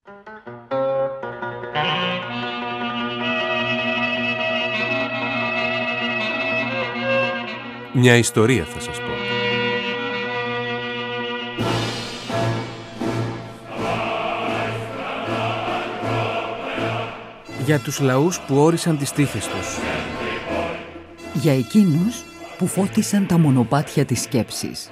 Μια ιστορία θα σας πω. Για τους λαούς που όρισαν τις τύχες τους. Για εκείνους που φώτισαν τα μονοπάτια της σκέψης.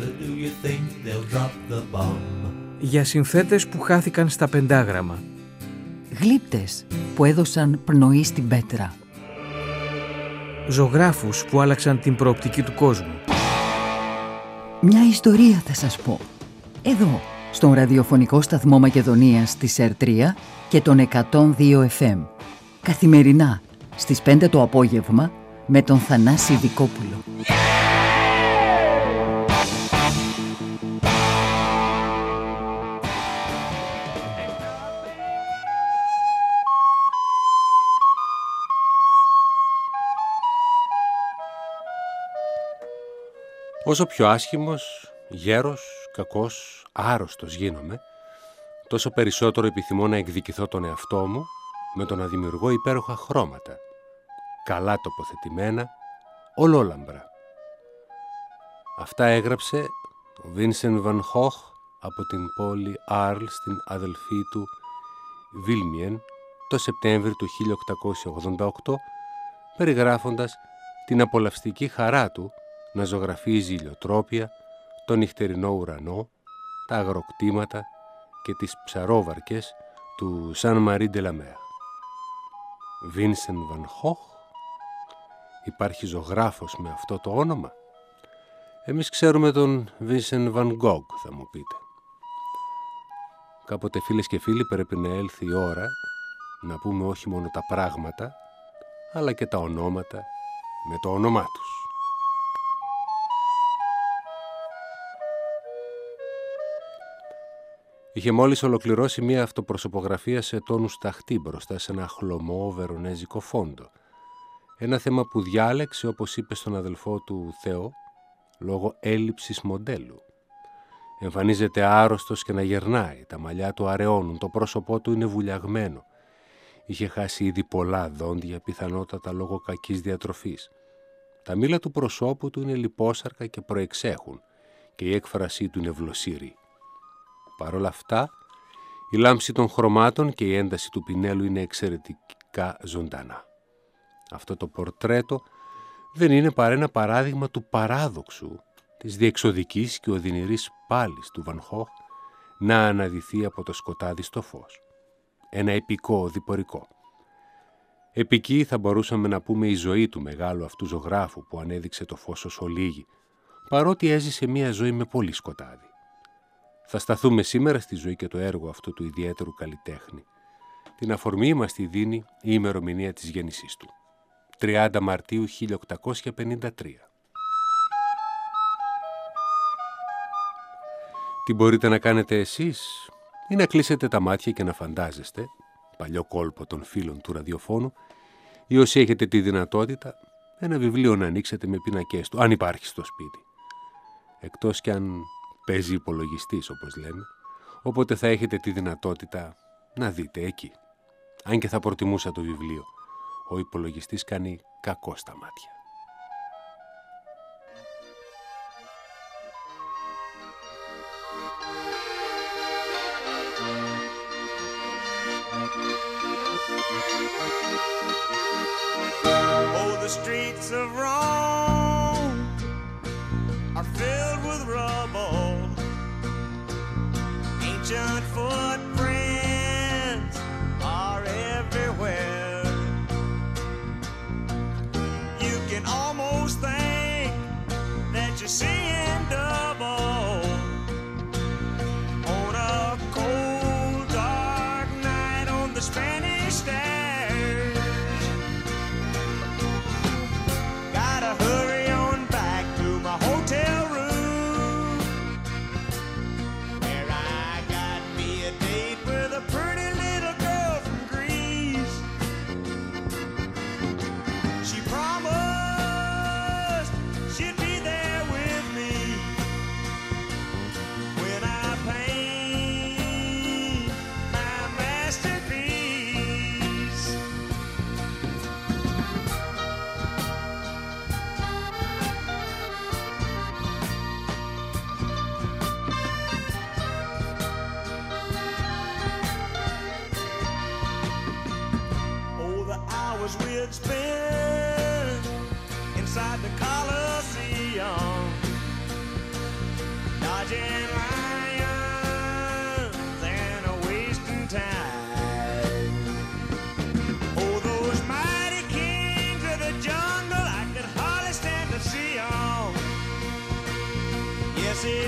Για συνθέτες που χάθηκαν στα πεντάγραμμα. Γλύπτες που έδωσαν πνοή στην πέτρα. Ζωγράφους που άλλαξαν την προοπτική του κόσμου. Μια ιστορία θα σας πω. Εδώ, στον ραδιοφωνικό σταθμό Μακεδονίας της ΕΡΤΡΙΑ και τον 102 FM. Καθημερινά, στις 5 το απόγευμα, με τον Θανάση Δικόπουλο. Όσο πιο άσχημος, γέρος, κακός, άρρωστος γίνομαι, τόσο περισσότερο επιθυμώ να εκδικηθώ τον εαυτό μου με το να δημιουργώ υπέροχα χρώματα, καλά τοποθετημένα, ολόλαμπρα. Αυτά έγραψε ο Βίνσεν Βαν Χοχ από την πόλη Άρλ στην αδελφή του Βίλμιεν το Σεπτέμβρη του 1888, περιγράφοντας την απολαυστική χαρά του να ζωγραφίζει ηλιοτρόπια, τον νυχτερινό ουρανό, τα αγροκτήματα και τις ψαρόβαρκες του Σαν Μαρί ντε λα Μέρ. Βίνσεν Βαν Χοχ, υπάρχει ζωγράφος με αυτό το όνομα? Εμείς ξέρουμε τον Βίνσεν Βαν Γκόγκ, θα μου πείτε. Κάποτε, φίλες και φίλοι, πρέπει να έλθει η ώρα να πούμε όχι μόνο τα πράγματα, αλλά και τα ονόματα με το όνομά τους. Είχε μόλις ολοκληρώσει μία αυτοπροσωπογραφία σε τόνους ταχτή μπροστά σε ένα χλωμό βερονέζικο φόντο. Ένα θέμα που διάλεξε, όπως είπε στον αδελφό του Θεό, λόγω έλλειψης μοντέλου. Εμφανίζεται άρρωστος και να γερνάει, τα μαλλιά του αραιώνουν, το πρόσωπό του είναι βουλιαγμένο. Είχε χάσει ήδη πολλά δόντια, πιθανότατα λόγω κακής διατροφής. Τα μήλα του προσώπου του είναι λιπόσαρκα και προεξέχουν και η έκφρασή του είναι βλοσίρη. Παρ' όλα αυτά, η λάμψη των χρωμάτων και η ένταση του πινέλου είναι εξαιρετικά ζωντανά. Αυτό το πορτρέτο δεν είναι παρά ένα παράδειγμα του παράδοξου, της διεξοδικής και οδυνηρής πάλης του Βαν Χοχ να αναδυθεί από το σκοτάδι στο φως. Ένα επικό οδηπορικό. Επική θα μπορούσαμε να πούμε η ζωή του μεγάλου αυτού ζωγράφου που ανέδειξε το φως ως ολίγη, παρότι έζησε μια ζωή με πολύ σκοτάδι. Θα σταθούμε σήμερα στη ζωή και το έργο αυτού του ιδιαίτερου καλλιτέχνη. Την αφορμή μας τη δίνει η ημερομηνία της γέννησής του. 30 Μαρτίου 1853. Τι μπορείτε να κάνετε εσείς? Ή να κλείσετε τα μάτια και να φαντάζεστε, παλιό κόλπο των φίλων του ραδιοφώνου, ή όσοι έχετε τη δυνατότητα, ένα βιβλίο να ανοίξετε με πίνακες του, αν υπάρχει στο σπίτι. Εκτός κι αν παίζει υπολογιστής, όπως λέμε, οπότε θα έχετε τη δυνατότητα να δείτε εκεί. Αν και θα προτιμούσα το βιβλίο, ο υπολογιστής κάνει κακό στα μάτια. Oh, the streets of Rome are filled with rubble. Ancient footprints are everywhere. You can almost think that you're seeing double on a cold, dark night on the Spanish stairs. Gotta hurry on back to my hotel room, where I got me a date with a pretty little girl from Greece. She promised she'd be there with me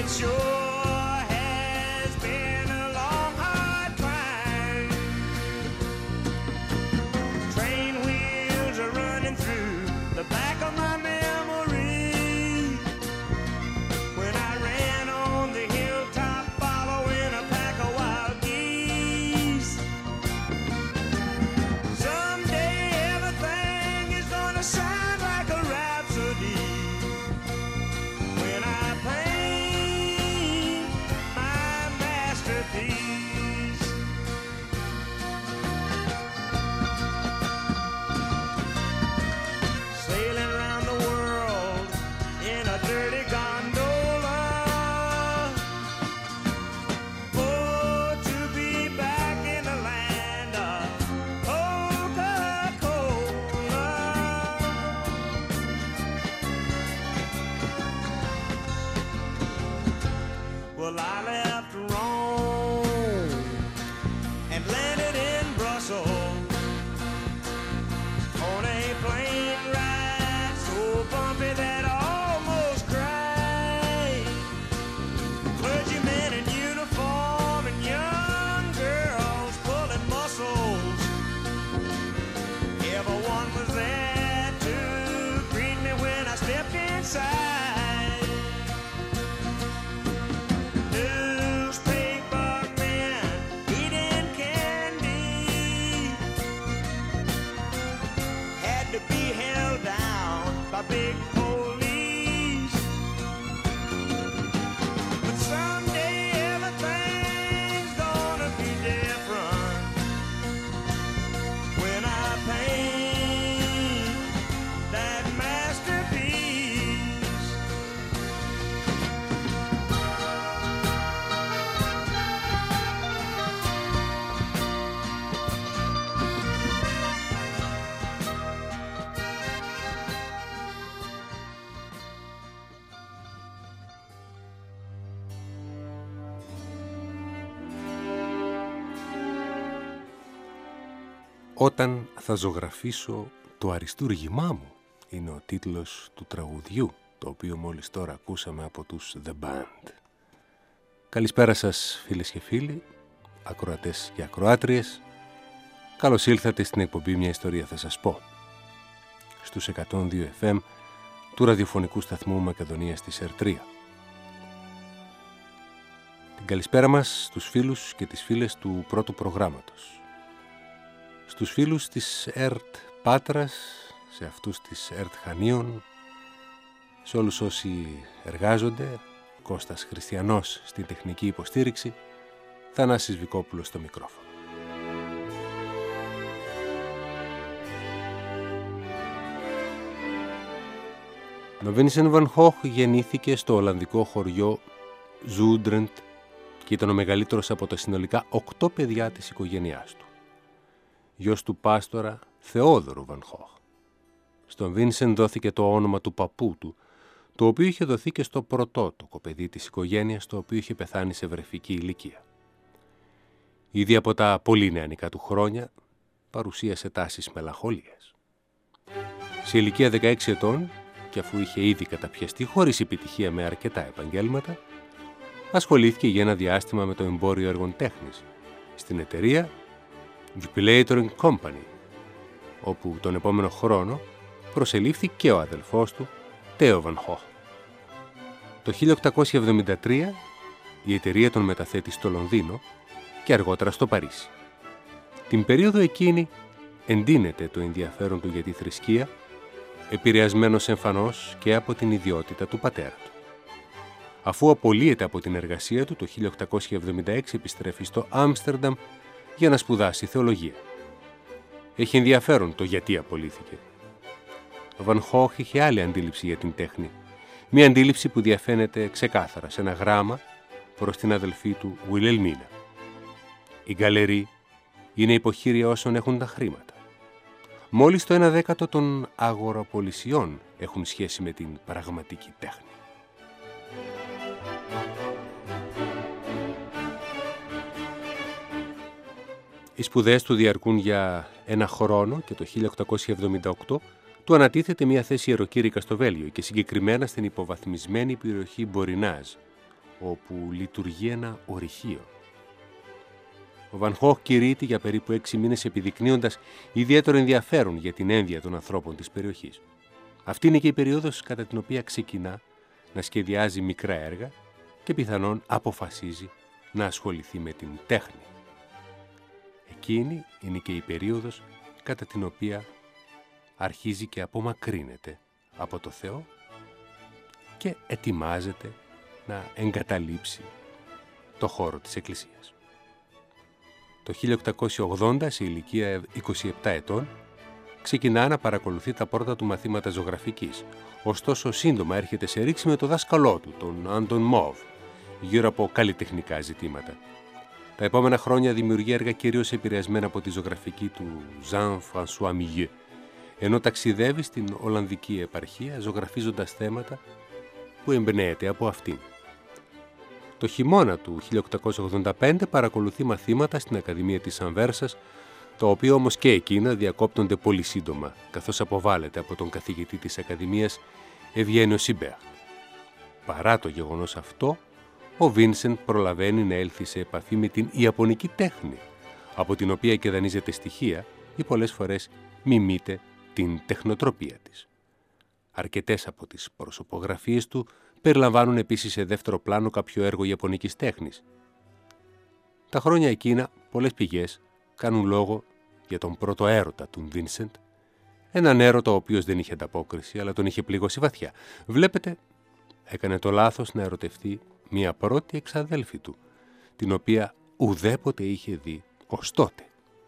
sure has been a long, hard climb. Train wheels are running through the back of my memory. When I ran on the hilltop following a pack of wild geese. Someday everything is gonna sound like a rhapsody. When I paint my masterpiece. Sailing around the world in a dirty gondola. Oh, to be back in the land of Coca-Cola. Well, I left Rome and landed in Brussels on a plane ride so bumpy that I almost cried. Clergymen in uniform and young girls pulling muscles. Everyone was there to greet me when I stepped inside. Newspaper men eating candy had to be held down by big police. But someday everything's gonna be different when I paint that masterpiece. «Όταν θα ζωγραφίσω το αριστούργημά μου» είναι ο τίτλος του τραγουδιού, το οποίο μόλις τώρα ακούσαμε από τους The Band. Καλησπέρα σας φίλες και φίλοι, ακροατές και ακροάτριες. Καλώς ήλθατε στην εκπομπή «Μια ιστορία θα σας πω» στους 102 FM του ραδιοφωνικού σταθμού Μακεδονίας της ΕΡΤΡΙΑ. Την καλησπέρα μας στους φίλους και τις φίλες του πρώτου προγράμματος. Στους φίλους της ΕΡΤ Πάτρας, σε αυτούς της ΕΡΤ Χανίων, σε όλους όσοι εργάζονται, Κώστας Χριστιανός στην τεχνική υποστήριξη, Θανάσης Βικόπουλος στο μικρόφωνο. Ο Βίνσεντ Βαν Χόχ γεννήθηκε στο ολλανδικό χωριό Ζούντρεντ και ήταν ο μεγαλύτερος από τα συνολικά 8 παιδιά της οικογένειάς του. Γιος του πάστορα Θεόδωρου Βαν Χόχ. Στον Βίνσεντ δόθηκε το όνομα του παππού του, το οποίο είχε δοθεί και στο πρωτότοκο παιδί της οικογένειας, το οποίο είχε πεθάνει σε βρεφική ηλικία. Ήδη από τα πολύ νεανικά του χρόνια παρουσίασε τάσεις μελαγχολίας. Σε ηλικία 16 ετών, και αφού είχε ήδη καταπιαστεί χωρίς επιτυχία με αρκετά επαγγέλματα, ασχολήθηκε για ένα διάστημα με το εμπόριο έργων τέχνης στην εταιρεία Jupiler & Company, όπου τον επόμενο χρόνο προσελήφθη και ο αδελφός του, Τέο Βαν Χόχ. Το 1873 η εταιρεία τον μεταθέτει στο Λονδίνο και αργότερα στο Παρίσι. Την περίοδο εκείνη εντείνεται το ενδιαφέρον του για τη θρησκεία, επηρεασμένος εμφανώς και από την ιδιότητα του πατέρα του. Αφού απολύεται από την εργασία του, το 1876 επιστρέφει στο Άμστερνταμ για να σπουδάσει θεολογία. Έχει ενδιαφέρον το γιατί απολύθηκε. Ο Βαν Χόχ είχε άλλη αντίληψη για την τέχνη. Μια αντίληψη που διαφαίνεται ξεκάθαρα σε ένα γράμμα προς την αδελφή του Βουιλελμίνα. Η γκαλερί είναι υποχείρια όσων έχουν τα χρήματα. Μόλις το 1/10 των αγοραπολισιών έχουν σχέση με την πραγματική τέχνη. Οι σπουδές του διαρκούν για ένα χρόνο και το 1878 του ανατίθεται μια θέση ιεροκήρυκα στο Βέλγιο και συγκεκριμένα στην υποβαθμισμένη περιοχή Μπορινάζ, όπου λειτουργεί ένα ορυχείο. Ο Βαν Χόχ κηρύττει για περίπου 6 μήνες επιδεικνύοντας ιδιαίτερο ενδιαφέρον για την ένδυα των ανθρώπων της περιοχής. Αυτή είναι και η περίοδος κατά την οποία ξεκινά να σχεδιάζει μικρά έργα και πιθανόν αποφασίζει να ασχοληθεί με την τέχνη. Εκείνη είναι και η περίοδος κατά την οποία αρχίζει και απομακρύνεται από το Θεό και ετοιμάζεται να εγκαταλείψει το χώρο της Εκκλησίας. Το 1880, σε ηλικία 27 ετών, ξεκινά να παρακολουθεί τα πρώτα του μαθήματα ζωγραφικής. Ωστόσο, σύντομα έρχεται σε ρήξη με το δάσκαλό του, τον Άντων Μόβ, γύρω από καλλιτεχνικά ζητήματα. Τα επόμενα χρόνια δημιουργεί έργα κυρίως επηρεασμένα από τη ζωγραφική του Jean-François Millet, ενώ ταξιδεύει στην Ολλανδική επαρχία ζωγραφίζοντας θέματα που εμπνέεται από αυτήν. Το χειμώνα του 1885 παρακολουθεί μαθήματα στην Ακαδημία της Ανβέρσας, τα οποία όμως και εκείνα διακόπτονται πολύ σύντομα, καθώς αποβάλλεται από τον καθηγητή της Ακαδημίας Ευγένιο Σιμπέρ. Παρά το γεγονός αυτό, ο Βίνσεντ προλαβαίνει να έλθει σε επαφή με την ιαπωνική τέχνη, από την οποία και δανείζεται στοιχεία ή πολλές φορές μιμείται την τεχνοτροπία της. Αρκετές από τις προσωπογραφίες του περιλαμβάνουν επίσης σε δεύτερο πλάνο κάποιο έργο ιαπωνικής τέχνης. Τα χρόνια εκείνα πολλές πηγές κάνουν λόγο για τον πρώτο έρωτα του Βίνσεντ, έναν έρωτα ο οποίος δεν είχε ανταπόκριση, αλλά τον είχε πληγώσει βαθιά. Βλέπετε, έκανε το λάθος να ερωτευτεί μια πρώτη εξαδέλφη του, την οποία ουδέποτε είχε δει ως τότε.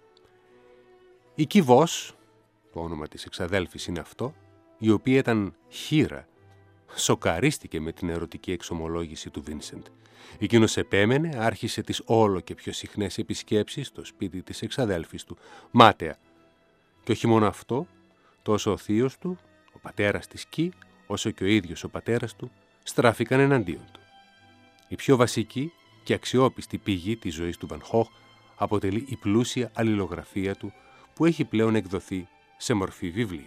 Η Κιβός, το όνομα της εξαδέλφης είναι αυτό, η οποία ήταν χήρα, σοκαρίστηκε με την ερωτική εξομολόγηση του Βίνσεντ. Εκείνος επέμενε, άρχισε τις όλο και πιο συχνές επισκέψεις στο σπίτι της εξαδέλφης του, μάταια. Και όχι μόνο αυτό, τόσο ο θείος του, ο πατέρας της Κι, όσο και ο ίδιος ο πατέρας του, στράφηκαν εναντίον του. Η πιο βασική και αξιόπιστη πηγή της ζωής του Βαν Χόχ αποτελεί η πλούσια αλληλογραφία του, που έχει πλέον εκδοθεί σε μορφή βιβλίου.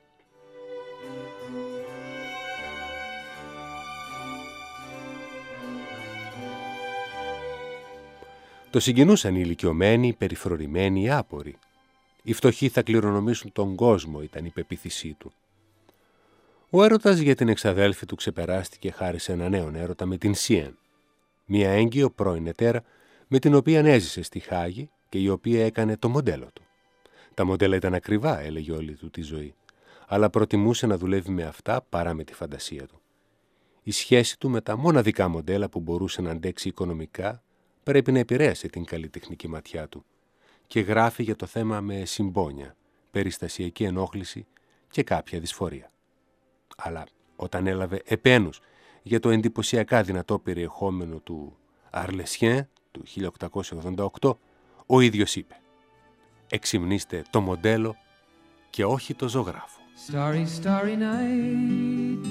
Το συγκινούσαν οι ηλικιωμένοι, οι περιφρονημένοι, οι άποροι. Οι φτωχοί θα κληρονομήσουν τον κόσμο, ήταν η πεποίθησή του. Ο έρωτας για την εξαδέλφη του ξεπεράστηκε χάρη σε ένα νέο έρωτα με την Σιέν, μια έγκυο πρώην ετέρα με την οποία έζησε στη Χάγη και η οποία έκανε το μοντέλο του. Τα μοντέλα ήταν ακριβά, έλεγε όλη του τη ζωή, αλλά προτιμούσε να δουλεύει με αυτά παρά με τη φαντασία του. Η σχέση του με τα μοναδικά μοντέλα που μπορούσε να αντέξει οικονομικά πρέπει να επηρέασε την καλλιτεχνική ματιά του και γράφει για το θέμα με συμπόνια, περιστασιακή ενόχληση και κάποια δυσφορία. Αλλά όταν έλαβε επένους για το εντυπωσιακά δυνατό περιεχόμενο του Αρλεσιέν του 1888, ο ίδιος είπε: «Εξυμνήστε το μοντέλο και όχι το ζωγράφο». Starry, starry night,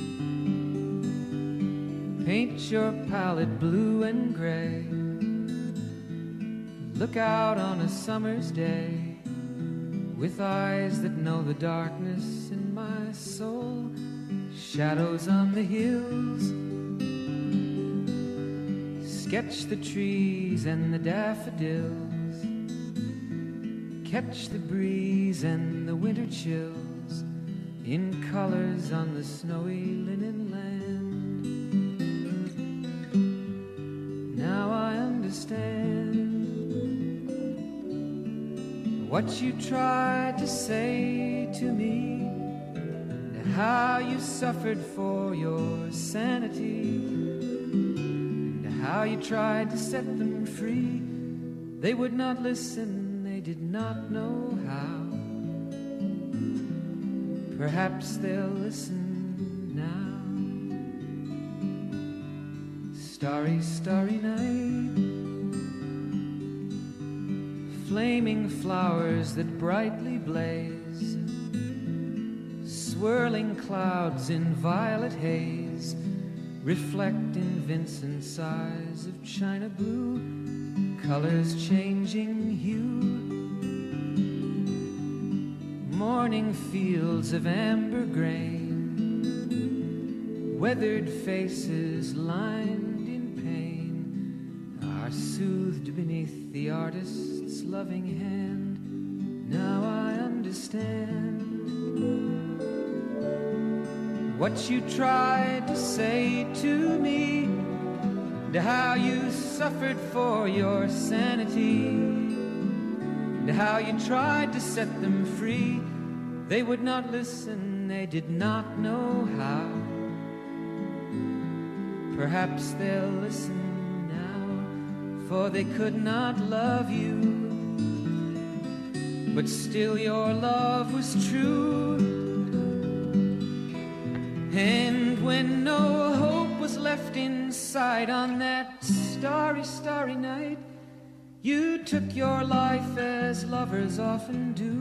paint your palette blue and gray. Look out on a summer's day with eyes that know the darkness in my soul. Shadows on the hills, sketch the trees and the daffodils, catch the breeze and the winter chills in colors on the snowy linen land. Now I understand what you tried to say to me, and how you suffered for your sanity, and how you tried to set them free. They would not listen, they did not know how. Perhaps they'll listen now. Starry, starry night, flaming flowers that brightly blaze, swirling clouds in violet haze, reflect in Vincent's eyes of china blue, colors changing hue. Morning fields of amber grain, weathered faces lined in pain. beneath the artist's loving hand. Now I understand what you tried to say to me, and how you suffered for your sanity, and how you tried to set them free. They would not listen, they did not know how. Perhaps they'll listen now, for they could not love you, but still your love was true. And when no hope was left inside on that starry, starry night, you took your life as lovers often do.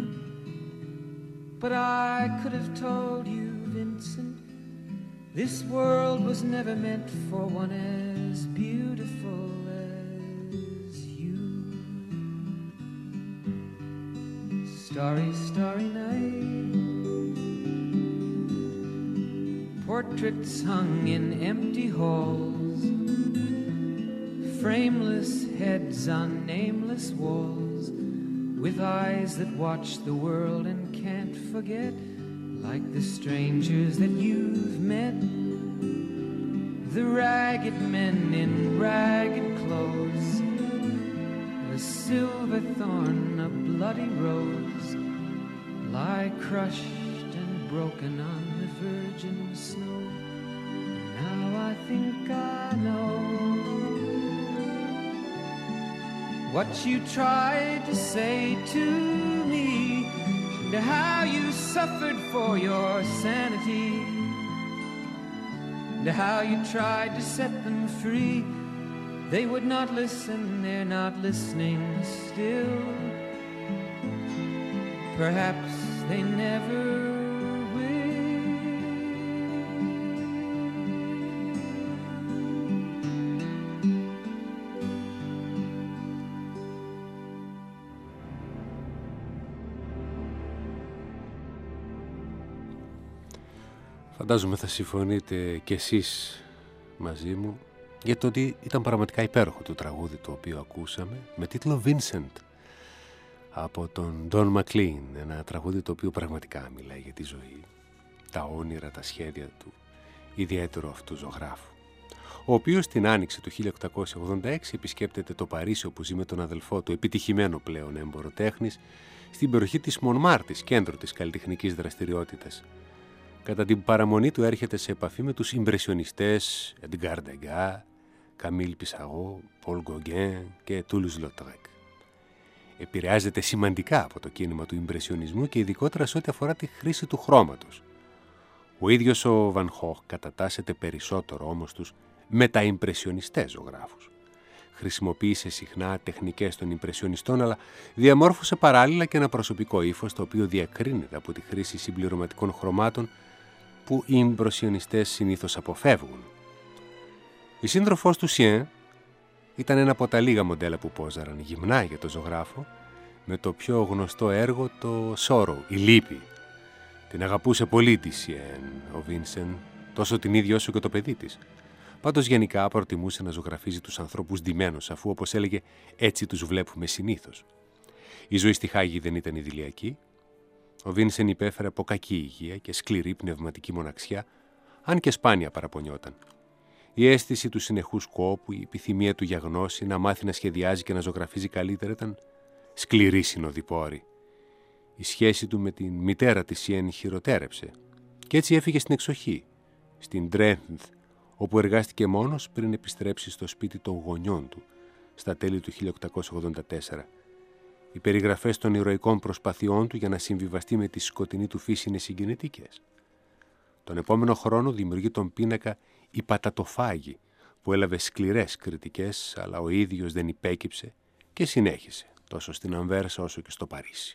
But I could have told you, Vincent, this world was never meant for one as beautiful as you. Starry, starry night, portraits hung in empty halls, frameless heads on nameless walls, with eyes that watch the world and can't forget, like the strangers that you've met, the ragged men in ragged clothes, a silver thorn, a bloody rose, lie crushed and broken on the virgin snow. Now I think I know what you tried to say to me, and how you suffered for your sanity, and how you tried to set them free. They would not listen, they're not listening still. Perhaps they never Φαντάζομαι θα συμφωνείτε κι εσείς μαζί μου για το ότι ήταν πραγματικά υπέροχο το τραγούδι το οποίο ακούσαμε με τίτλο Vincent από τον Don McLean, ένα τραγούδι το οποίο πραγματικά μιλάει για τη ζωή, τα όνειρα, τα σχέδια του ιδιαίτερου αυτού ζωγράφου, ο οποίος την άνοιξη του 1886 επισκέπτεται το Παρίσι όπου ζει με τον αδελφό του, επιτυχημένο πλέον έμπορο τέχνης, στην περιοχή της Μονμάρτης, κέντρο της καλλιτεχνικής δραστηριότητας. Κατά την παραμονή του έρχεται σε επαφή με τους ιμπρεσιονιστές Edgar Degas, Camille Pissarro, Paul Gauguin και Toulouse-Lautrec. Επηρεάζεται σημαντικά από το κίνημα του ιμπρεσιονισμού και ειδικότερα σε ό,τι αφορά τη χρήση του χρώματος. Ο ίδιος ο Van Gogh κατατάσσεται περισσότερο όμως τους μεταϊμπρεσιονιστές ζωγράφους. Χρησιμοποίησε συχνά τεχνικές των ιμπρεσιονιστών, αλλά διαμόρφωσε παράλληλα και ένα προσωπικό ύφος το οποίο διακρίνεται από τη χρήση συμπληρωματικών χρωμάτων που οι ιμπρεσιονιστές συνήθως αποφεύγουν. Η σύντροφός του Σιέν ήταν ένα από τα λίγα μοντέλα που πόζαραν γυμνά για το ζωγράφο, με το πιο γνωστό έργο το Sorrow, η λύπη. Την αγαπούσε πολύ τη Σιέν, ο Βίνσεν, τόσο την ίδια όσο και το παιδί της. Πάντως γενικά προτιμούσε να ζωγραφίζει τους ανθρώπους ντυμένους, αφού όπως έλεγε έτσι τους βλέπουμε συνήθως. Η ζωή στη Χάγη δεν ήταν ιδηλιακή. Ο Βίνσεν υπέφερε από κακή υγεία και σκληρή πνευματική μοναξιά, αν και σπάνια παραπονιόταν. Η αίσθηση του συνεχούς κόπου, η επιθυμία του για γνώση, να μάθει να σχεδιάζει και να ζωγραφίζει καλύτερα ήταν σκληρή συνοδοιπόρη. Η σχέση του με την μητέρα της Σιέν χειροτέρεψε και έτσι έφυγε στην εξοχή, στην Ντρένθ, όπου εργάστηκε μόνος πριν επιστρέψει στο σπίτι των γονιών του στα τέλη του 1884. Οι περιγραφές των ηρωικών προσπαθειών του για να συμβιβαστεί με τη σκοτεινή του φύση είναι συγκινητικές. Τον επόμενο χρόνο δημιουργεί τον πίνακα «Η Πατατοφάγη», που έλαβε σκληρές κριτικές, αλλά ο ίδιος δεν υπέκυψε και συνέχισε τόσο στην Αμβέρσα όσο και στο Παρίσι.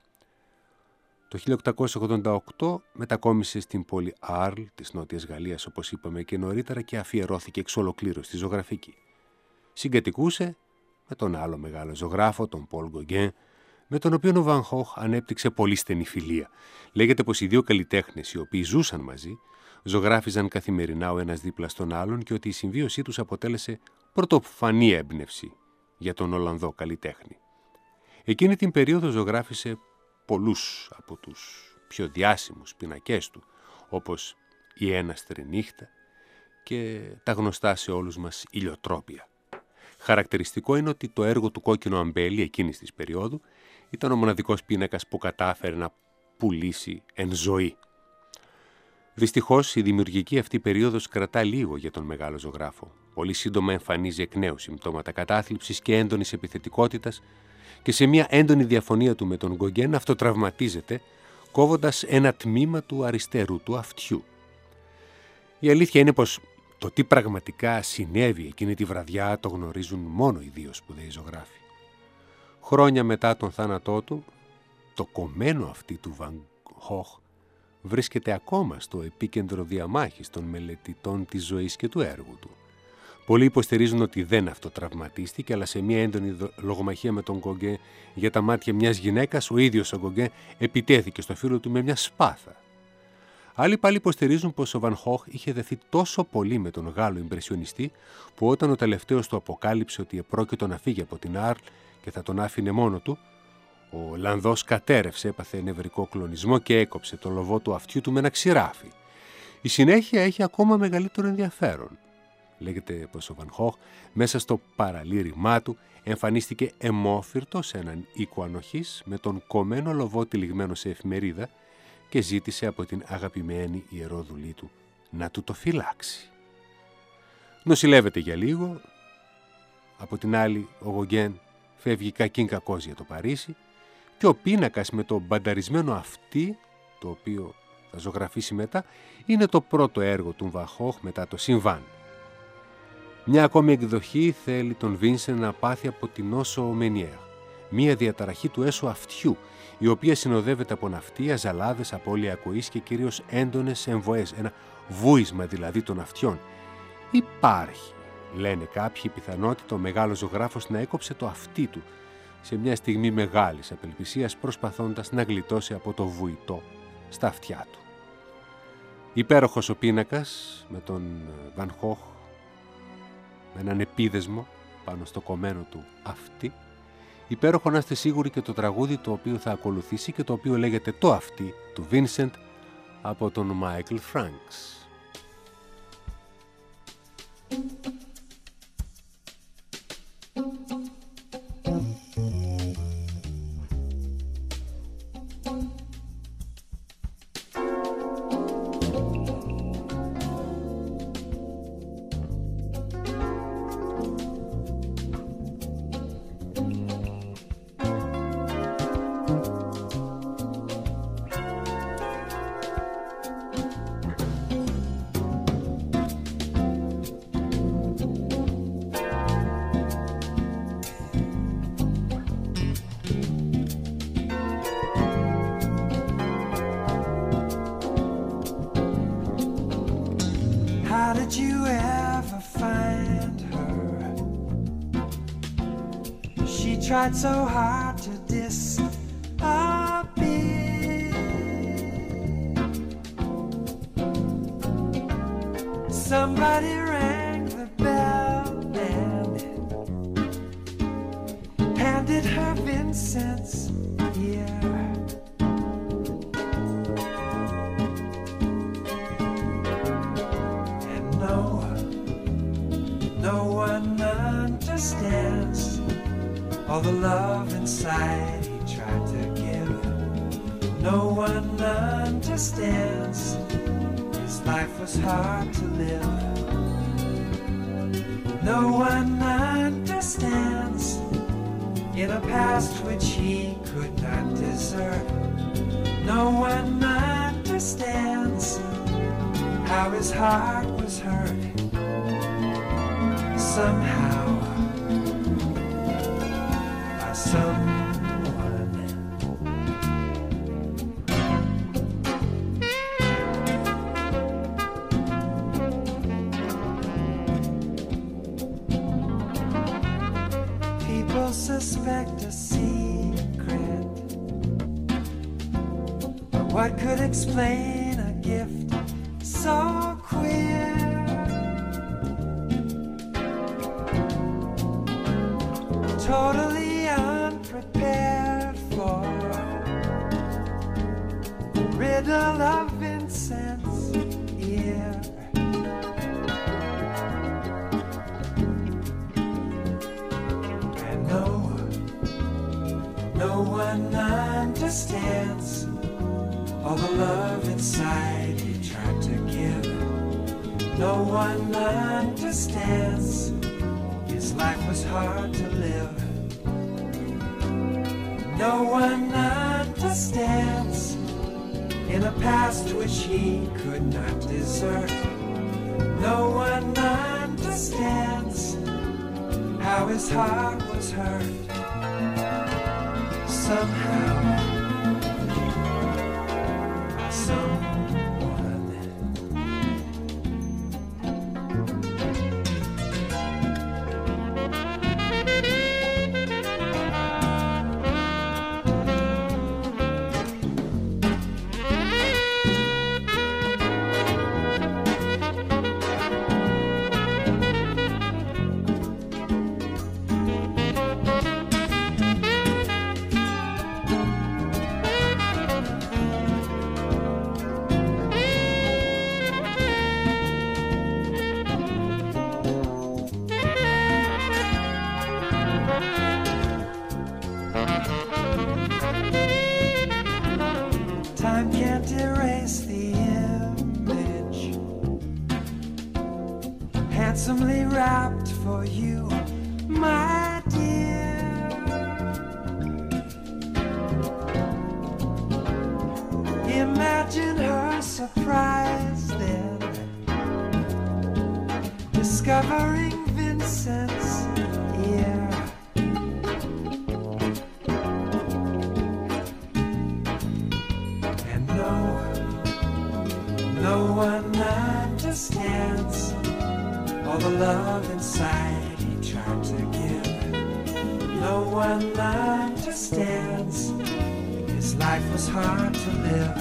Το 1888 μετακόμισε στην πόλη Άρλ της Νότιας Γαλλίας, όπως είπαμε και νωρίτερα, και αφιερώθηκε εξ ολοκλήρου στη ζωγραφική. Συγκατοικούσε με τον άλλο μεγάλο ζωγράφο, τον Πολ Γκογκέν, με τον οποίο ο Van Gogh ανέπτυξε πολύ στενή φιλία. Λέγεται πως οι δύο καλλιτέχνες, οι οποίοι ζούσαν μαζί, ζωγράφιζαν καθημερινά ο ένας δίπλα στον άλλον και ότι η συμβίωσή τους αποτέλεσε πρωτοφανή έμπνευση για τον Ολλανδό καλλιτέχνη. Εκείνη την περίοδο ζωγράφισε πολλούς από τους πιο διάσημους πινακές του, όπως η Έναστρη νύχτα και τα γνωστά σε όλους μας ηλιοτρόπια. Χαρακτηριστικό είναι ότι το έργο του Κόκκινου Αμπέλη εκείνης της περίοδου ήταν ο μοναδικός πίνακας που κατάφερε να πουλήσει εν ζωή. Δυστυχώς η δημιουργική αυτή περίοδος κρατά λίγο για τον μεγάλο ζωγράφο. Πολύ σύντομα εμφανίζει εκ νέου συμπτώματα κατάθλιψης και έντονης επιθετικότητας και σε μια έντονη διαφωνία του με τον Γκογκέν αυτοτραυματίζεται, κόβοντας ένα τμήμα του αριστερού του αυτιού. Η αλήθεια είναι πως το τι πραγματικά συνέβη εκείνη τη βραδιά το γνωρίζουν μόνο οι δύο σπουδαίοι ζωγράφοι. Χρόνια μετά τον θάνατό του, το κομμένο αυτί του Βαν Χοχ βρίσκεται ακόμα στο επίκεντρο διαμάχης των μελετητών της ζωής και του έργου του. Πολλοί υποστηρίζουν ότι δεν αυτοτραυματίστηκε, αλλά σε μια έντονη λογομαχία με τον Γκογκέν για τα μάτια μιας γυναίκας, ο ίδιος ο Γκογκέν επιτέθηκε στο φίλο του με μια σπάθα. Άλλοι πάλι υποστηρίζουν πως ο Βαν Χοχ είχε δεθεί τόσο πολύ με τον Γάλλο ιμπρεσιονιστή, που όταν ο τελευταίος του αποκάλυψε ότι επρόκειτο να φύγει από την Άρλ και θα τον άφηνε μόνο του, ο Ολλανδός κατέρευσε, έπαθε νευρικό κλονισμό και έκοψε το λοβό του αυτιού του με ένα ξηράφι. Η συνέχεια έχει ακόμα μεγαλύτερο ενδιαφέρον. Λέγεται πως ο Βαν Χοχ μέσα στο παραλήρημά του εμφανίστηκε αιμόφυρτο σε έναν οίκο ανοχής με τον κομμένο λοβό τυλιγμένο σε εφημερίδα και ζήτησε από την αγαπημένη ιερόδουλή του να του το φυλάξει. Νοσηλεύεται για λίγο, από την άλλη ο Γκογκέν φεύγει κακήν κακός για το Παρίσι και ο πίνακας με το μπανταρισμένο αυτί, το οποίο θα ζωγραφίσει μετά, είναι το πρώτο έργο του Βαν Χοχ μετά το συμβάν. Μια ακόμη εκδοχή θέλει τον Βίνσεν να πάθει από την νόσο Μενιέρ, μια διαταραχή του έσω αυτιού, η οποία συνοδεύεται από ναυτία, ζαλάδες, απώλεια ακοής και κυρίως έντονες εμβοές, ένα βούισμα δηλαδή των αυτιών. Υπάρχει, λένε κάποιοι, πιθανότητα ο μεγάλος ζωγράφος να έκοψε το αυτί του σε μια στιγμή μεγάλης απελπισίας, προσπαθώντας να γλιτώσει από το βουητό στα αυτιά του. Υπέροχος ο πίνακας με τον Βαν Χοχ, με έναν επίδεσμο πάνω στο κομμένο του αυτί. Υπέροχο να είστε σίγουροι και το τραγούδι το οποίο θα ακολουθήσει και το οποίο λέγεται «Το αυτί» του Vincent από τον Μάικλ Φρανκς. Tried so hard to disappear. Somebody rang the bell and handed her Vincent's ear. And no one understands all the love inside he tried to give. No one understands. His life was hard to live. No one understands in a past which he could not deserve. No one understands how his heart was hurt. Somehow people suspect a secret, but what could explain a gift so queer? candle of incense here. And no one understands all the love inside he tried to give. No one understands. His life was hard to live. No one understands in a past which he could not desert. No one understands how his heart was hurt. Somehow, by someone. Time can't erase the image handsomely wrapped for you, my dear. Imagine her surprise then, discovering Vincent's ear. No one understands all the love inside he tried to give. No one understands his life was hard to live.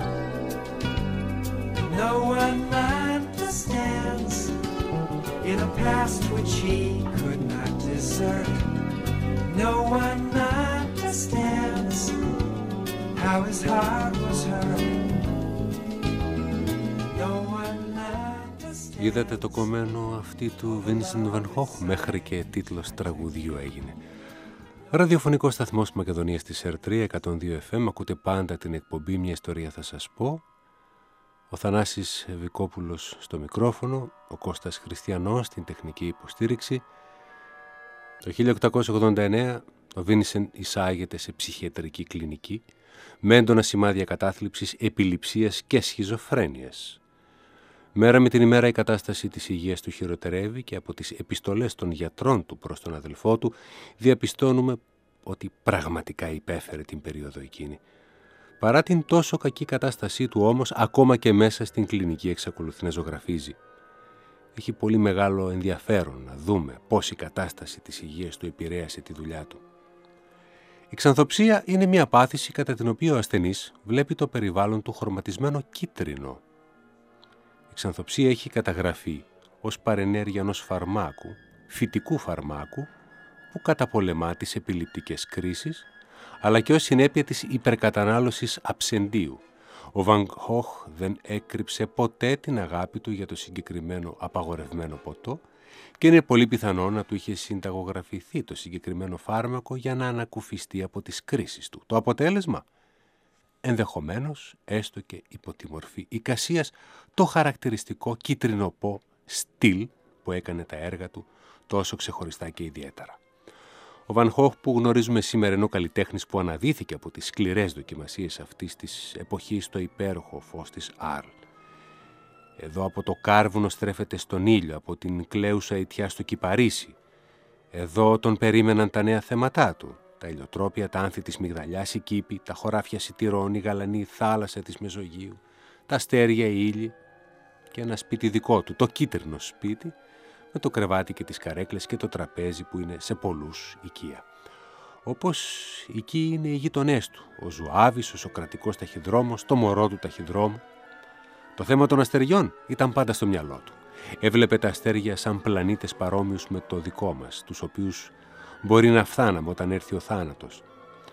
No one understands in a past which he could not desert. No one understands how his heart was hurt. Είδατε το κομμένο αυτή του Vincent Van Gogh, μέχρι και τίτλος τραγουδιού έγινε. Ραδιοφωνικό σταθμός Μακεδονίας της ΕΡΤΡΙΑ 102 FM. Ακούτε πάντα την εκπομπή «Μια ιστορία θα σας πω». Ο Θανάσης Βικόπουλος στο μικρόφωνο, ο Κώστας Χριστιανός στην τεχνική υποστήριξη. Το 1889 ο Βίνσεντ εισάγεται σε ψυχιατρική κλινική με έντονα σημάδια κατάθλιψης, επιληψίας και σχιζοφρένειας. Μέρα με την ημέρα η κατάσταση της υγείας του χειροτερεύει και από τις επιστολές των γιατρών του προς τον αδελφό του διαπιστώνουμε ότι πραγματικά υπέφερε την περίοδο εκείνη. Παρά την τόσο κακή κατάστασή του όμως, ακόμα και μέσα στην κλινική εξακολουθεί να ζωγραφίζει. Έχει πολύ μεγάλο ενδιαφέρον να δούμε πώς η κατάσταση της υγείας του επηρέασε τη δουλειά του. Η ξανθοψία είναι μια πάθηση κατά την οποία ο ασθενής βλέπει το περιβάλλον του χρωματισμένο κίτρινο. Η ξανθοψία έχει καταγραφεί ως παρενέργεια ενός φαρμάκου, φυτικού φαρμάκου, που καταπολεμά τις επιληπτικές κρίσεις, αλλά και ως συνέπεια της υπερκατανάλωσης αψεντίου. Ο Van Gogh δεν έκρυψε ποτέ την αγάπη του για το συγκεκριμένο απαγορευμένο ποτό και είναι πολύ πιθανό να του είχε συνταγογραφηθεί το συγκεκριμένο φάρμακο για να ανακουφιστεί από τις κρίσεις του. Το αποτέλεσμα? Ενδεχομένως, έστω και υπό τη μορφή εικασίας, το χαρακτηριστικό κίτρινοπό στυλ που έκανε τα έργα του τόσο ξεχωριστά και ιδιαίτερα. Ο Van Gogh, που γνωρίζουμε σήμερα, είναι ο καλλιτέχνης που αναδύθηκε από τις σκληρές δοκιμασίες αυτής της εποχής στο υπέροχο φως της Αρλ. Εδώ από το κάρβουνο στρέφεται στον ήλιο, από την κλαίουσα αιτιά στο κυπαρίσι. Εδώ τον περίμεναν τα νέα θέματά του. Τα ηλιοτρόπια, τα άνθη της Μυγδαλιάς, η κήπη, τα χωράφια σιτηρών, η γαλανή θάλασσα της Μεσογείου, τα αστέρια, οι ήλιοι και ένα σπίτι δικό του, το κίτρινο σπίτι, με το κρεβάτι και τις καρέκλες και το τραπέζι που είναι σε πολλούς οικία. Όπως εκεί είναι οι γειτονές του, ο Ζουάβης, ο Σοκρατικός ταχυδρόμος, το μωρό του ταχυδρόμου. Το θέμα των αστεριών ήταν πάντα στο μυαλό του. Έβλεπε τα αστέρια σαν πλανήτες παρόμοιους με το δικό μας, τους οποίους μπορεί να φθάναμε όταν έρθει ο θάνατος.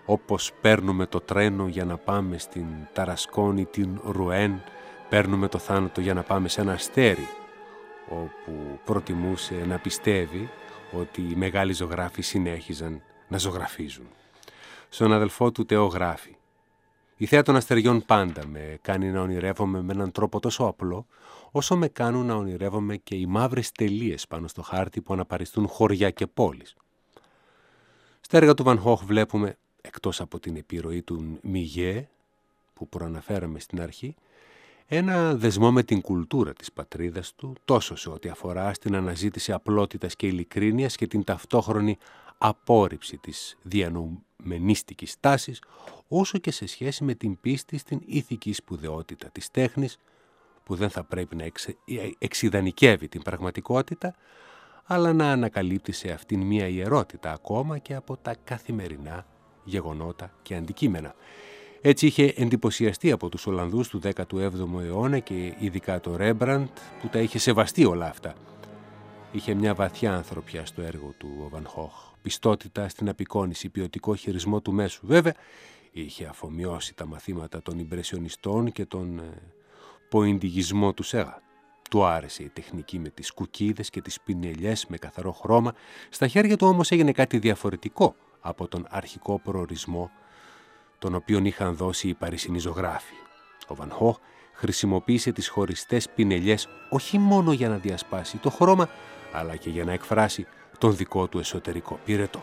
όπως παίρνουμε το τρένο για να πάμε στην Ταρασκόνη, την Ρουέν, παίρνουμε το θάνατο για να πάμε σε ένα αστέρι, όπου προτιμούσε να πιστεύει ότι οι μεγάλοι ζωγράφοι συνέχιζαν να ζωγραφίζουν. Στον αδελφό του Τεό γράφει: «Η θέα των αστεριών πάντα με κάνει να ονειρεύομαι με έναν τρόπο τόσο απλό, όσο με κάνουν να ονειρεύομαι και οι μαύρες τελείες πάνω στο χάρτη που αναπαριστούν χωριά και πόλεις». Στα έργα του Βαν Χόχ βλέπουμε, εκτός από την επιρροή του Μιγέ, που προαναφέραμε στην αρχή, ένα δεσμό με την κουλτούρα της πατρίδας του, τόσο σε ό,τι αφορά στην αναζήτηση απλότητας και ειλικρίνειας και την ταυτόχρονη απόρριψη της διανοουμενίστικης τάσης, όσο και σε σχέση με την πίστη στην ηθική σπουδαιότητα της τέχνης, που δεν θα πρέπει να εξιδανικεύει την πραγματικότητα, αλλά να ανακαλύπτει σε αυτήν μία ιερότητα ακόμα και από τα καθημερινά γεγονότα και αντικείμενα. Έτσι είχε εντυπωσιαστεί από τους Ολλανδούς του 17ου αιώνα και ειδικά το Ρέμπραντ, που τα είχε σεβαστεί όλα αυτά. Είχε μια βαθιά ανθρωπιά στο έργο του ο Βαν Χόχ, πιστότητα στην απεικόνηση, ποιοτικό χειρισμό του μέσου. Βέβαια, είχε αφομοιώσει τα μαθήματα των ιμπρεσιονιστών και τον ποϊντιγισμό του Σέγα. Του άρεσε η τεχνική με τις κουκίδες και τις πινελιές με καθαρό χρώμα. Στα χέρια του όμως έγινε κάτι διαφορετικό από τον αρχικό προορισμό τον οποίον είχαν δώσει οι παρισινοί ζωγράφοι. Ο Βαν Χόχ χρησιμοποίησε τις χωριστές πινελιές όχι μόνο για να διασπάσει το χρώμα, αλλά και για να εκφράσει τον δικό του εσωτερικό πυρετό.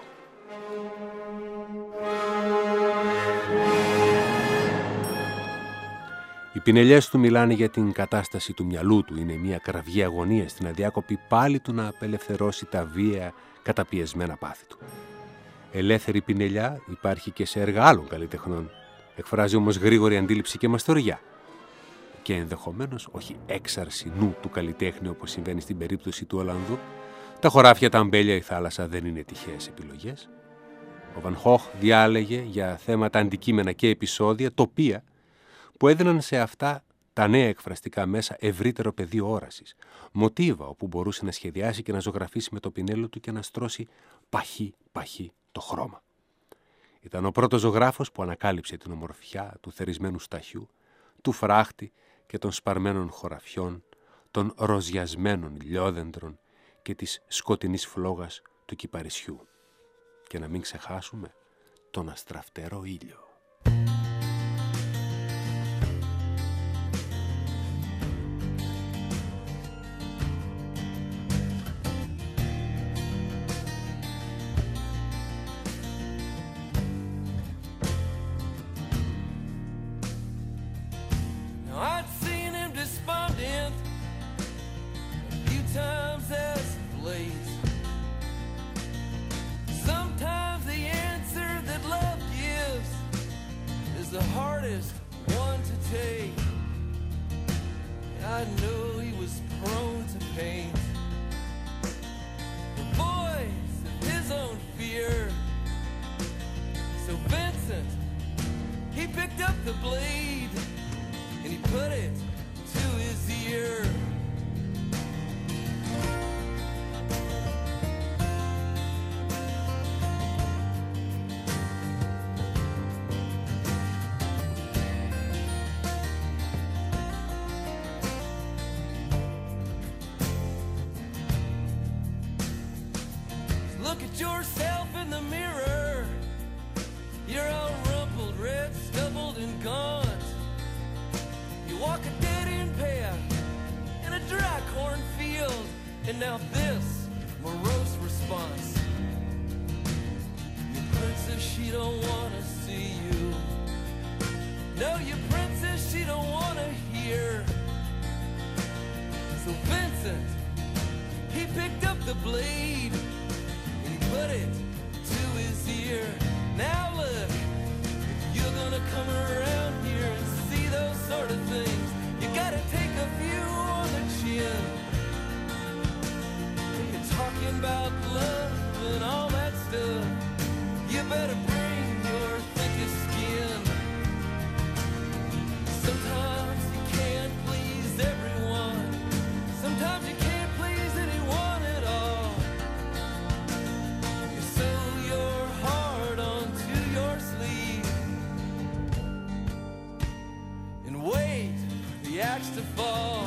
Οι πινελιές του μιλάνε για την κατάσταση του μυαλού του. Είναι μια κραυγή αγωνία στην αδιάκοπη πάλη του να απελευθερώσει τα βία καταπιεσμένα πάθη του. Ελεύθερη πινελιά υπάρχει και σε έργα άλλων καλλιτεχνών. Εκφράζει όμως γρήγορη αντίληψη και μαστοριά. Και ενδεχομένως όχι έξαρση νου του καλλιτέχνη, όπως συμβαίνει στην περίπτωση του Ολλανδού. Τα χωράφια, τα αμπέλια, η θάλασσα δεν είναι τυχαίες επιλογές. Ο Βαν Χόχ διάλεγε για θέματα, αντικείμενα και επεισόδια, τοπία, που έδιναν σε αυτά τα νέα εκφραστικά μέσα ευρύτερο πεδίο όρασης. Μοτίβα όπου μπορούσε να σχεδιάσει και να ζωγραφίσει με το πινέλο του και να στρώσει παχύ το χρώμα. Ήταν ο πρώτος ζωγράφος που ανακάλυψε την ομορφιά του θερισμένου σταχιού, του φράχτη και των σπαρμένων χωραφιών, των ροζιασμένων ηλιόδεντρων και της σκοτεινής φλόγας του κυπαρισιού. Και να μην ξεχάσουμε τον αστραφτερό ήλιο. Look at yourself in the mirror. You're all rumpled, red, stubbled, and gaunt. You walk a dead-end path in a dry cornfield, and now this morose response. Your princess, she don't wanna see you. No, your princess, she don't wanna hear. So Vincent, he picked up the blade, put it to his ear. Now look, if you're gonna come around here and see those sort of things, you gotta take a few on the chin. When you're talking about love and all that stuff, you better bring your thickest skin. Sometimes you can't please everyone. Sometimes you can't please anyone at all. Sew your heart axe to fall.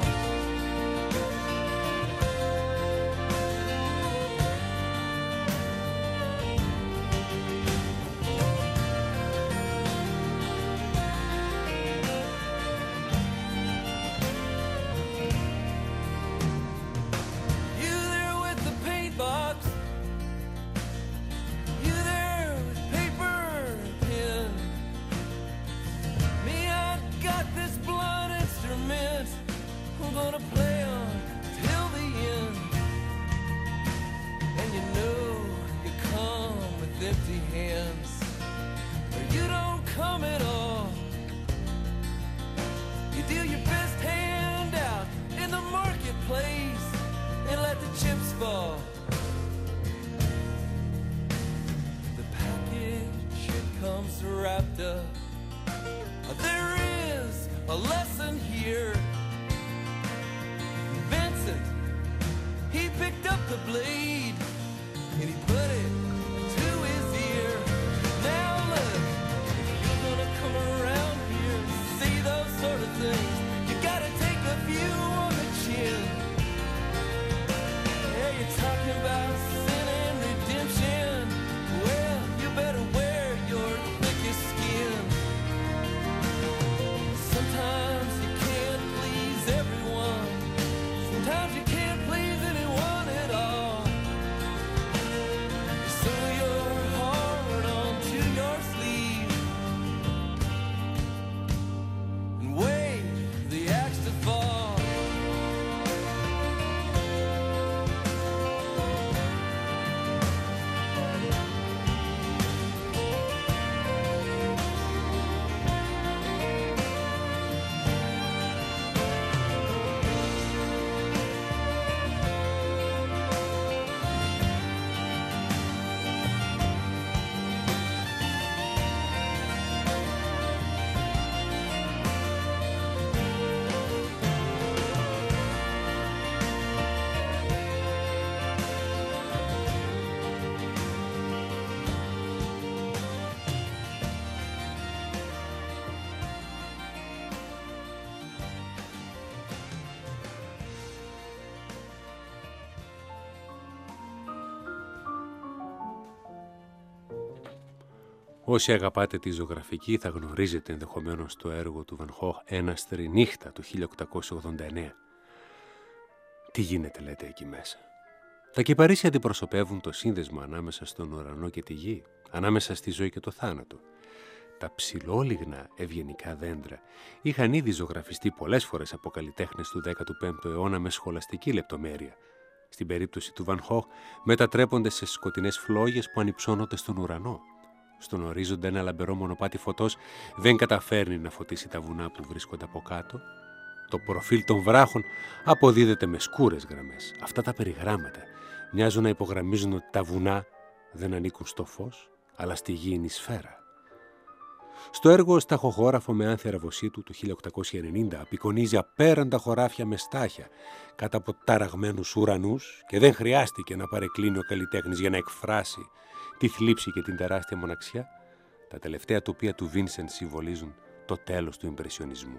There is a lesson here. Vincent, he picked up the blade and he put it to his ear. Now look, if you're gonna come around here and see those sort of things, you gotta take a few on the chin. Yeah, you're talking about sin and redemption. Well, you better wear your thickest skin. Sometimes you can't please everyone. Sometimes you can't please anyone at all. Sew your heart onto your sleeve and wait the axe to fall. Όσοι αγαπάτε τη ζωγραφική θα γνωρίζετε ενδεχομένως το έργο του Βαν Χόχ «Έναστρη νύχτα» του 1889. Τι γίνεται, λέτε, εκεί μέσα? Τα κυπαρίσια αντιπροσωπεύουν το σύνδεσμο ανάμεσα στον ουρανό και τη γη, ανάμεσα στη ζωή και το θάνατο. Τα ψηλόλιγνα ευγενικά δέντρα είχαν ήδη ζωγραφιστεί πολλές φορές από καλλιτέχνες του 15ου αιώνα με σχολαστική λεπτομέρεια. Στην περίπτωση του Βαν Χόχ μετατρέπονται σε σκοτεινές φλόγες που ανυψώνονται στον ουρανό. Στον ορίζοντα ένα λαμπερό μονοπάτι φωτός δεν καταφέρνει να φωτίσει τα βουνά που βρίσκονται από κάτω. Το προφίλ των βράχων αποδίδεται με σκούρες γραμμές. Αυτά τα περιγράμματα μοιάζουν να υπογραμμίζουν ότι τα βουνά δεν ανήκουν στο φως, αλλά στη γήινη σφαίρα. Στο έργο σταχογράφο με άνθερα βοσίτου του 1890 απεικονίζει απέραντα χωράφια με στάχια κάτω από ταραγμένους ουρανούς και δεν χρειάστηκε να παρεκκλίνει ο καλλιτέχνης για να εκφράσει τη θλίψη και την τεράστια μοναξιά. Τα τελευταία τοπία του Βίνσεντ συμβολίζουν το τέλος του ιμπρεσιονισμού.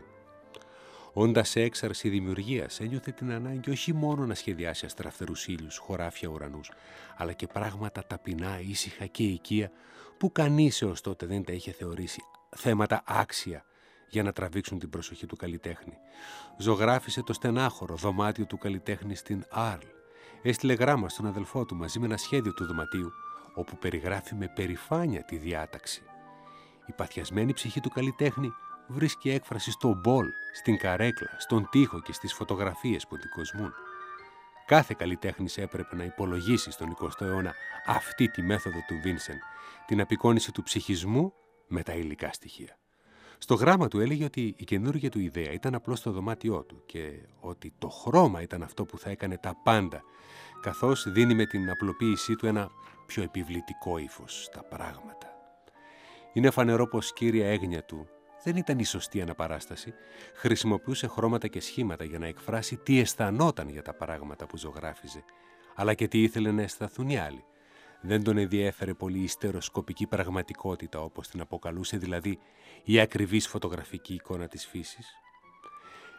Όντας σε έξαρση δημιουργίας, ένιωθε την ανάγκη όχι μόνο να σχεδιάσει αστραφτερούς ήλιους, χωράφια, ουρανούς, αλλά και πράγματα ταπεινά, ήσυχα και οικεία που κανείς έως τότε δεν τα είχε θεωρήσει θέματα άξια για να τραβήξουν την προσοχή του καλλιτέχνη. Ζωγράφισε το στενάχωρο δωμάτιο του καλλιτέχνη στην Άρλ. Έστειλε γράμμα στον αδελφό του μαζί με ένα σχέδιο του δωματίου, όπου περιγράφει με περηφάνεια τη διάταξη. Η παθιασμένη ψυχή του καλλιτέχνη βρίσκει έκφραση στο μπολ, στην καρέκλα, στον τοίχο και στις φωτογραφίες που την κοσμούν. Κάθε καλλιτέχνης έπρεπε να υπολογίσει στον 20ο αιώνα αυτή τη μέθοδο του Βίνσεντ, την απεικόνιση του ψυχισμού με τα υλικά στοιχεία. Στο γράμμα του έλεγε ότι η καινούργια του ιδέα ήταν απλώς το δωμάτιό του και ότι το χρώμα ήταν αυτό που θα έκανε τα πάντα, καθώς δίνει με την απλοποίησή του ένα πιο επιβλητικό ύφος στα πράγματα. Είναι φανερό πως κύρια έγνοια του δεν ήταν η σωστή αναπαράσταση, χρησιμοποιούσε χρώματα και σχήματα για να εκφράσει τι αισθανόταν για τα πράγματα που ζωγράφιζε, αλλά και τι ήθελε να αισθανθούν οι άλλοι. Δεν τον ενδιέφερε πολύ η στεροσκοπική πραγματικότητα, όπως την αποκαλούσε, δηλαδή η ακριβής φωτογραφική εικόνα της φύσης.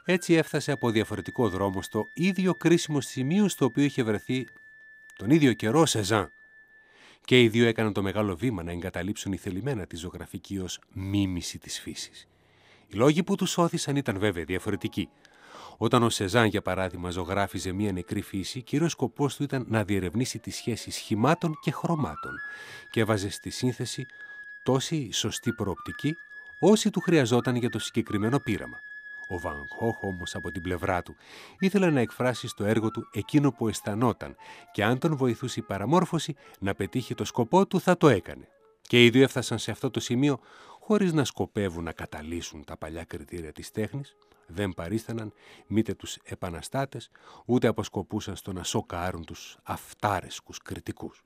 Έτσι έφτασε από διαφορετικό δρόμο στο ίδιο κρίσιμο σημείο στο οποίο είχε βρεθεί τον ίδιο καιρό ο Σεζάν. Και οι δύο έκαναν το μεγάλο βήμα να εγκαταλείψουν ηθελημένα τη ζωγραφική ως μίμηση της φύσης. Οι λόγοι που τους όθησαν ήταν βέβαια διαφορετικοί. Όταν ο Σεζάν, για παράδειγμα, ζωγράφιζε μία νεκρή φύση, κύριος σκοπός του ήταν να διερευνήσει τις σχέσεις σχημάτων και χρωμάτων και έβαζε στη σύνθεση τόση σωστή προοπτική όση του χρειαζόταν για το συγκεκριμένο πείραμα. Ο Βαν Γογ όμως από την πλευρά του ήθελε να εκφράσει στο έργο του εκείνο που αισθανόταν και αν τον βοηθούσε η παραμόρφωση να πετύχει το σκοπό του θα το έκανε. Και οι δύο έφτασαν σε αυτό το σημείο χωρίς να σκοπεύουν να καταλύσουν τα παλιά κριτήρια της τέχνης, δεν παρίσταναν μήτε τους επαναστάτες, ούτε αποσκοπούσαν στο να σοκάρουν τους αυτάρεσκους κριτικούς.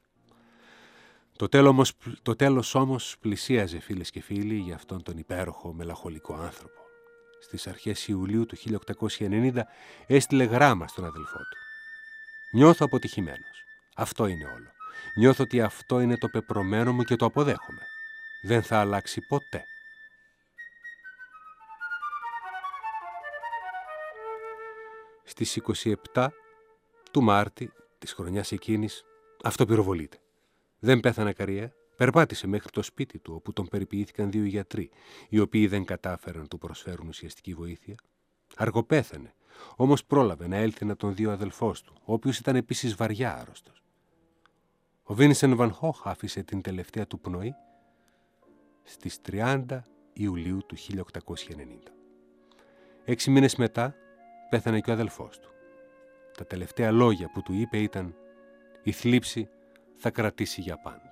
Το τέλος όμως πλησίαζε, φίλες και φίλοι, για αυτόν τον υπέροχο μελαγχολικό άνθρωπο. Στις αρχές Ιουλίου του 1890 έστειλε γράμμα στον αδελφό του. «Νιώθω αποτυχημένος. Αυτό είναι όλο. Νιώθω ότι αυτό είναι το πεπρωμένο μου και το αποδέχομαι. Δεν θα αλλάξει ποτέ». Στις 27 του Μάρτη της χρονιάς εκείνης αυτό πυροβολείται. Δεν πέθανε καριέ, περπάτησε μέχρι το σπίτι του όπου τον περιποιήθηκαν δύο γιατροί, οι οποίοι δεν κατάφεραν να του προσφέρουν ουσιαστική βοήθεια. Αργοπέθανε, όμως πρόλαβε να έλθει να τον δει ο αδελφός του, ο οποίος ήταν επίσης βαριά άρρωστος. Ο Βίνσεντ Βαν Γογ άφησε την τελευταία του πνοή στις 30 Ιουλίου του 1890. 6 μήνες μετά πέθανε και ο αδελφός του. Τα τελευταία λόγια που του είπε ήταν «Η θλίψη θα κρατήσει για πάντα».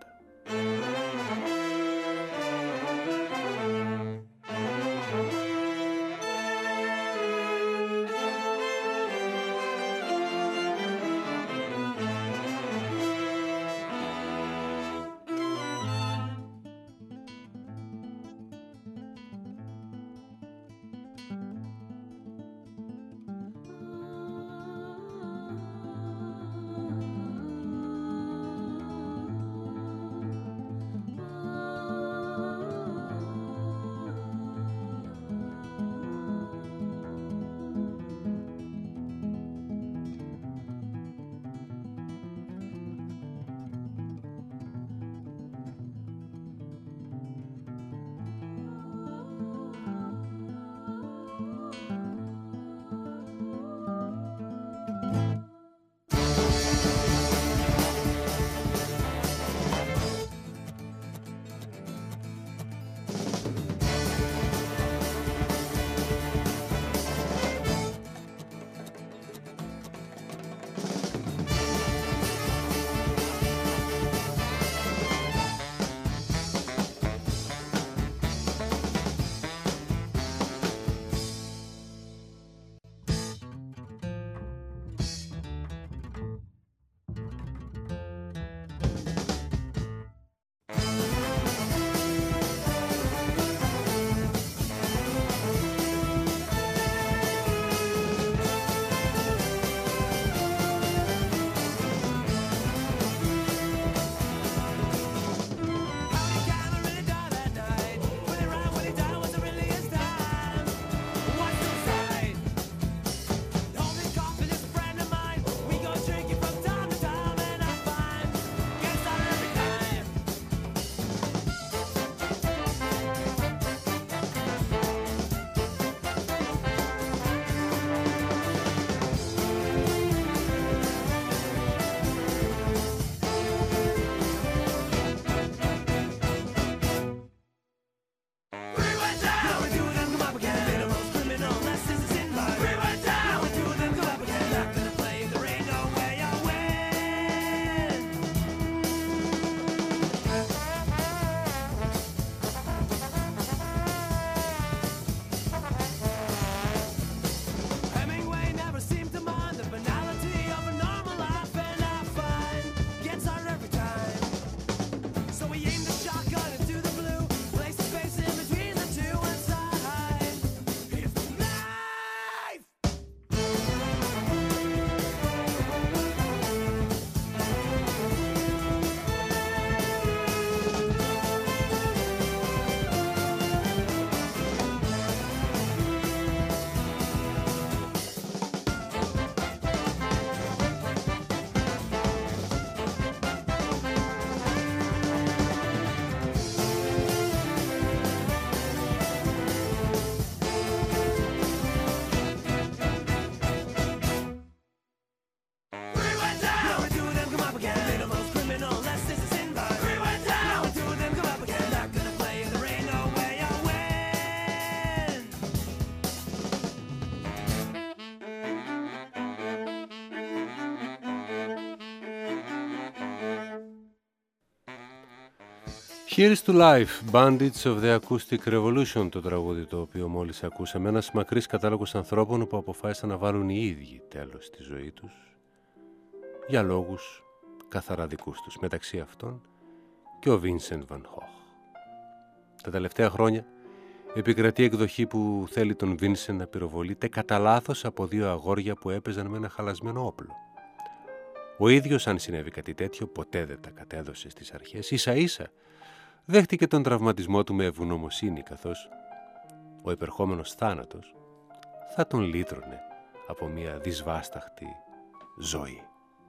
Here's to Life, Bandits of the Acoustic Revolution, το τραγούδι το οποίο μόλις ακούσαμε. Ένας μακρύς κατάλογος ανθρώπων που αποφάσισαν να βάλουν οι ίδιοι τέλος στη ζωή τους για λόγους καθαρά δικούς τους, μεταξύ αυτών και ο Vincent Van Gogh. Τα τελευταία χρόνια επικρατεί εκδοχή που θέλει τον Vincent να πυροβολείται κατά λάθος από δύο αγόρια που έπαιζαν με ένα χαλασμένο όπλο. Ο ίδιος, αν συνέβη κάτι τέτοιο, ποτέ δεν τα κατέδωσε στις αρχές. Ίσα-ίσα δέχτηκε τον τραυματισμό του με ευγνωμοσύνη, καθώς ο υπερχόμενος θάνατος θα τον λύτρωνε από μια δυσβάσταχτη ζωή.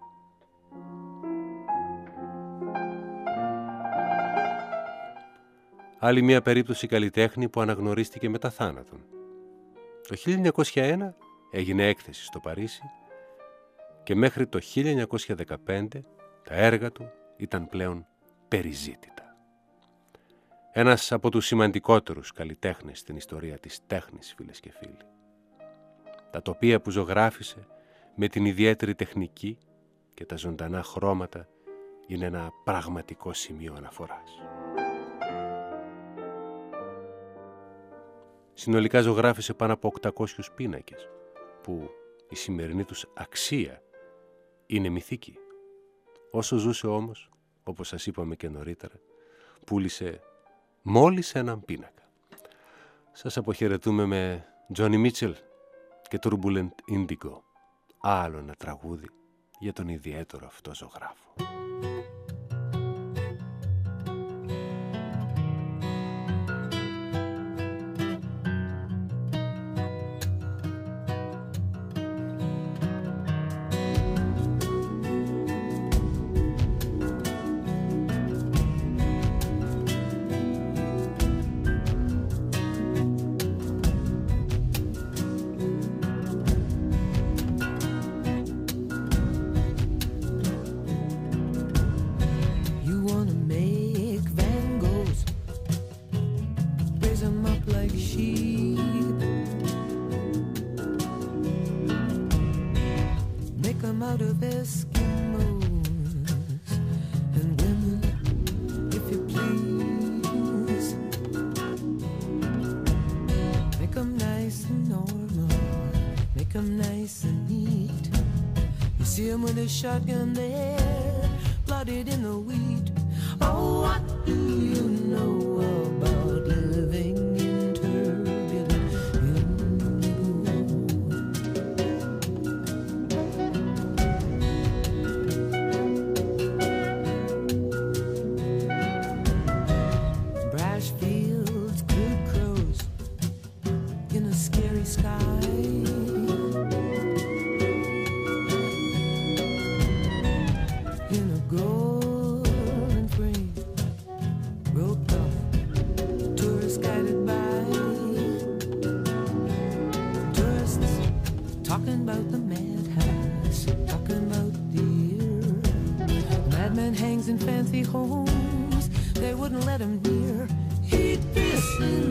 Άλλη μια περίπτωση καλλιτέχνη που αναγνωρίστηκε μετά θάνατον. Το 1901 έγινε έκθεση στο Παρίσι και μέχρι το 1915 τα έργα του ήταν πλέον περιζήτητα. Ένας από τους σημαντικότερους καλλιτέχνες στην ιστορία της τέχνης, φίλες και φίλοι. Τα τοπία που ζωγράφισε με την ιδιαίτερη τεχνική και τα ζωντανά χρώματα είναι ένα πραγματικό σημείο αναφοράς. Συνολικά ζωγράφισε πάνω από 800 πίνακες, που η σημερινή τους αξία είναι μυθική. Όσο ζούσε όμως, όπως σας είπαμε και νωρίτερα, πούλησε μόλις έναν πίνακα. Σας αποχαιρετούμε με Johnny Mitchell και Turbulent Indigo, άλλο ένα τραγούδι για τον ιδιαίτερο αυτό ζωγράφο. Shotgun there, blooded in the wheat. Oh, what do you know about living in turbulent brash fields, good crows in a scary sky. Talking about the madhouse, talking about the year. The madman hangs in fancy homes, they wouldn't let him near. He'd piss in